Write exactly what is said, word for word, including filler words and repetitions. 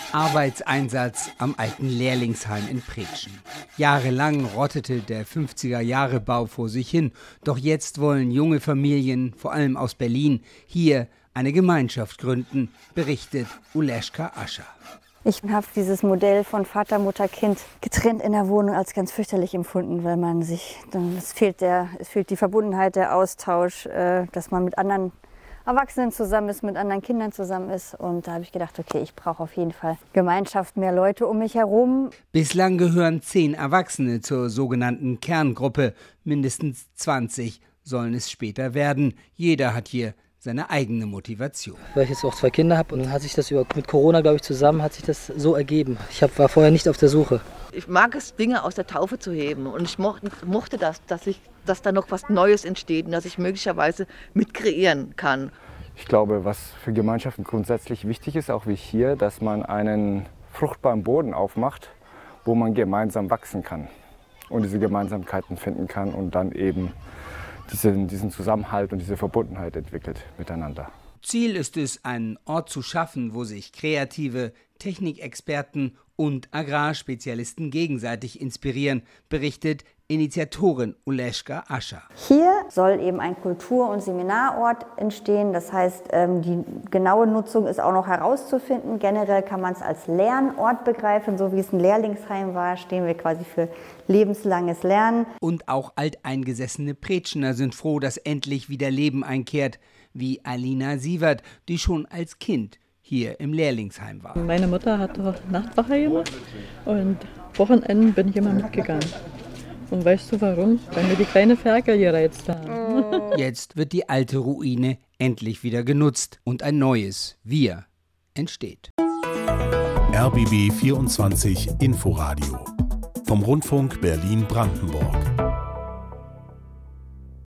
Arbeitseinsatz am alten Lehrlingsheim in Pretschen. Jahrelang rottete der fünfziger-Jahre-Bau vor sich hin. Doch jetzt wollen junge Familien, vor allem aus Berlin, hier eine Gemeinschaft gründen, berichtet Uleschka Ascher. Ich habe dieses Modell von Vater, Mutter, Kind getrennt in der Wohnung als ganz fürchterlich empfunden, weil man sich, dann, es fehlt der, es fehlt die Verbundenheit, der Austausch, äh, dass man mit anderen Erwachsenen zusammen ist, mit anderen Kindern zusammen ist. Und da habe ich gedacht, okay, ich brauche auf jeden Fall Gemeinschaft, mehr Leute um mich herum. Bislang gehören zehn Erwachsene zur sogenannten Kerngruppe. Mindestens zwanzig sollen es später werden. Jeder hat hier seine eigene Motivation. Weil ich jetzt auch zwei Kinder habe und dann hat sich das über, mit Corona, glaube ich, zusammen, hat sich das so ergeben. Ich hab, war vorher nicht auf der Suche. Ich mag es, Dinge aus der Taufe zu heben und ich mochte, mochte das, dass, ich, dass da noch was Neues entsteht und dass ich möglicherweise mit kreieren kann. Ich glaube, was für Gemeinschaften grundsätzlich wichtig ist, auch wie hier, dass man einen fruchtbaren Boden aufmacht, wo man gemeinsam wachsen kann und diese Gemeinsamkeiten finden kann und dann eben diesen, diesen Zusammenhalt und diese Verbundenheit entwickelt miteinander. Ziel ist es, einen Ort zu schaffen, wo sich Kreative, Technikexperten und Agrarspezialisten gegenseitig inspirieren, berichtet Initiatorin Uleschka Ascher. Hier soll eben ein Kultur- und Seminarort entstehen. Das heißt, die genaue Nutzung ist auch noch herauszufinden. Generell kann man es als Lernort begreifen, so wie es ein Lehrlingsheim war, stehen wir quasi für lebenslanges Lernen. Und auch alteingesessene Pretschener sind froh, dass endlich wieder Leben einkehrt, wie Alina Sievert, die schon als Kind hier im Lehrlingsheim war. Meine Mutter hat doch Nachtwache gemacht und Wochenenden bin ich immer mitgegangen. Und weißt du warum? Weil mir die kleine Ferkel gereizt haben. Jetzt wird die alte Ruine endlich wieder genutzt und ein neues Wir entsteht. R B B vierundzwanzig Inforadio vom Rundfunk Berlin-Brandenburg.